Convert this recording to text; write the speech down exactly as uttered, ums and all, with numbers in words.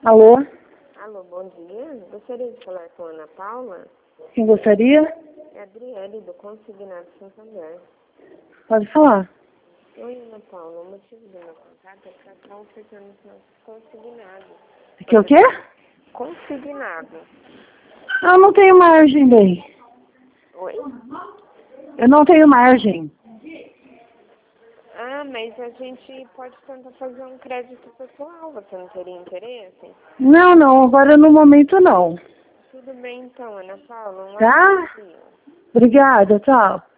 Alô? Alô, bom dia. Gostaria de falar com a Ana Paula. Quem gostaria? É a Adriele, do Consignado Santander. Pode falar. Oi, Ana Paula. O motivo do meu contato é que está ofertando os nossos consignados. Que o quê? Consignado. Eu não tenho margem, bem. Oi? Eu não tenho margem. Ah, mas a gente pode tentar fazer um crédito pessoal. Você não teria interesse? Não, não. Agora no momento não. Tudo bem então, Ana Paula. Um Tá? ótimo dia. Obrigada, tchau.